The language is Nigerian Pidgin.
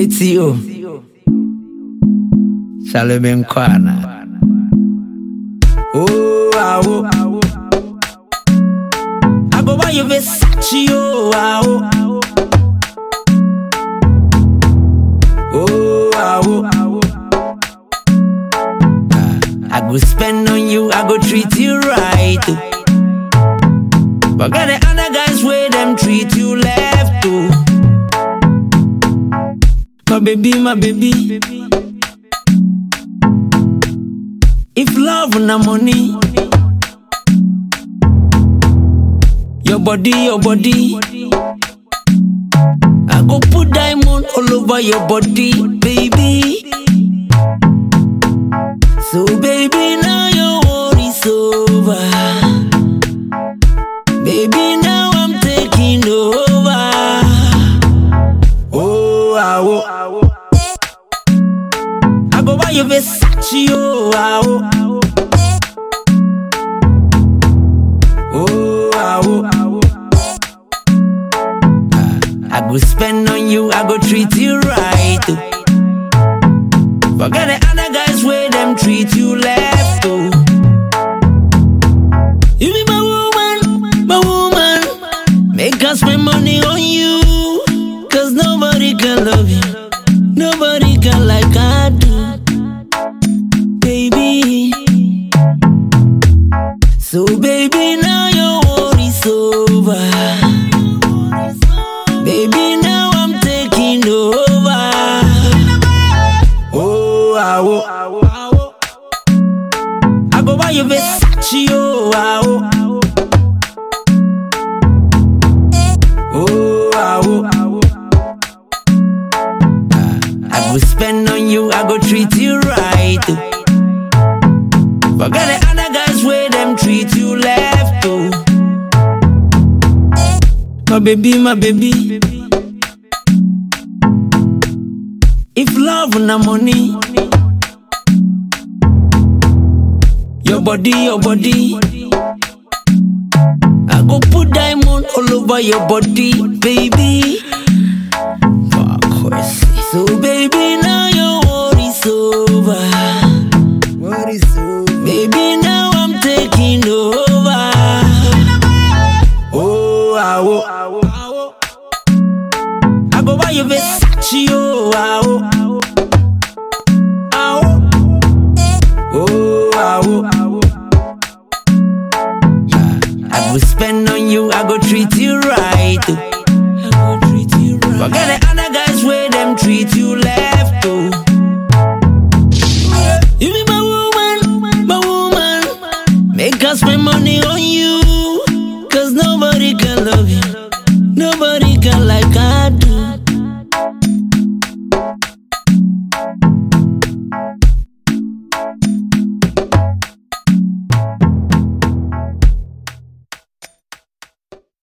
Tio Salome Kwana. Oh, I go buy you Versace. I go spend on you, I go treat you right. But got the other guys where them treat you left too. My baby. If love na money, your body, I go put diamond all over your body, baby. So baby, now your worry's over. Baby, now I'm taking over. I go buy you Versace. I go spend on you, I go treat you right. Forget the other guys where them treat you left too. You be my woman. Make us spend money on you, 'cause nobody can love you, nobody can like I do, baby. So baby, now your worry's over. Baby, now I'm taking over. I go buy you Versace. I go spend on you, I go treat you right. Forget the other guys where them treat you left too. My baby. If love na money, your body, I go put diamond all over your body, baby. So baby, now your worry's over. Baby, now I'm taking over. I go buy you Versace. I go spend on you, I go treat you right. Forget the other guys where them treat you left.